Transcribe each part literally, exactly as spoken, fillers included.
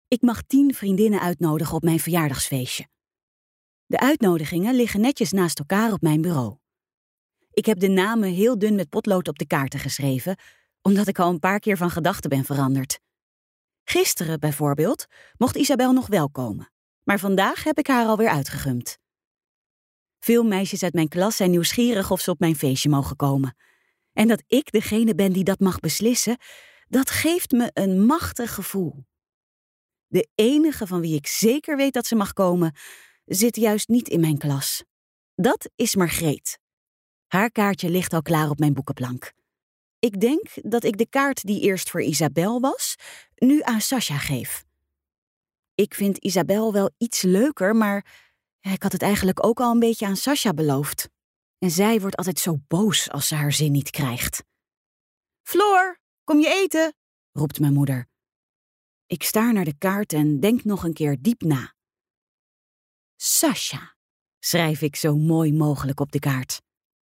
Ik mag tien vriendinnen uitnodigen op mijn verjaardagsfeestje. De uitnodigingen liggen netjes naast elkaar op mijn bureau. Ik heb de namen heel dun met potlood op de kaarten geschreven, omdat ik al een paar keer van gedachten ben veranderd. Gisteren bijvoorbeeld mocht Isabel nog wel komen, maar vandaag heb ik haar alweer uitgegumd. Veel meisjes uit mijn klas zijn nieuwsgierig of ze op mijn feestje mogen komen. En dat ik degene ben die dat mag beslissen, dat geeft me een machtig gevoel. De enige van wie ik zeker weet dat ze mag komen, zit juist niet in mijn klas. Dat is Margreet. Haar kaartje ligt al klaar op mijn boekenplank. Ik denk dat ik de kaart die eerst voor Isabel was, nu aan Sascha geef. Ik vind Isabel wel iets leuker, maar ik had het eigenlijk ook al een beetje aan Sascha beloofd. En zij wordt altijd zo boos als ze haar zin niet krijgt. Floor, kom je eten? Roept mijn moeder. Ik staar naar de kaart en denk nog een keer diep na. Sascha, schrijf ik zo mooi mogelijk op de kaart.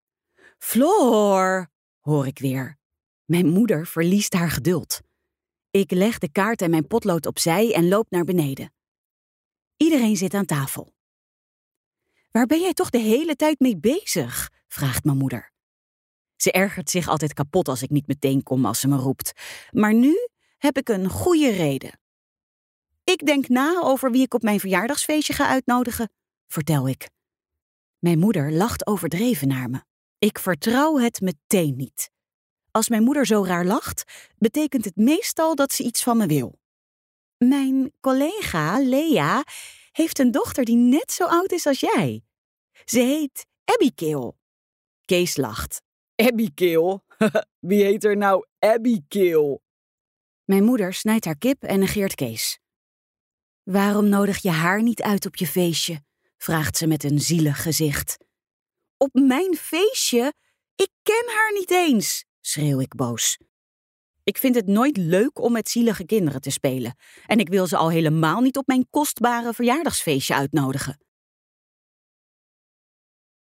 Floor, hoor ik weer. Mijn moeder verliest haar geduld. Ik leg de kaart en mijn potlood opzij en loop naar beneden. Iedereen zit aan tafel. Waar ben jij toch de hele tijd mee bezig? Vraagt mijn moeder. Ze ergert zich altijd kapot als ik niet meteen kom als ze me roept. Maar nu heb ik een goede reden. Ik denk na over wie ik op mijn verjaardagsfeestje ga uitnodigen, vertel ik. Mijn moeder lacht overdreven naar me. Ik vertrouw het meteen niet. Als mijn moeder zo raar lacht, betekent het meestal dat ze iets van me wil. Mijn collega, Lea, heeft een dochter die net zo oud is als jij. Ze heet Abigail. Kees lacht. Abigail? Wie heet er nou Abigail? Mijn moeder snijdt haar kip en negeert Kees. Waarom nodig je haar niet uit op je feestje? Vraagt ze met een zielig gezicht. Op mijn feestje? Ik ken haar niet eens, schreeuw ik boos. Ik vind het nooit leuk om met zielige kinderen te spelen. En ik wil ze al helemaal niet op mijn kostbare verjaardagsfeestje uitnodigen.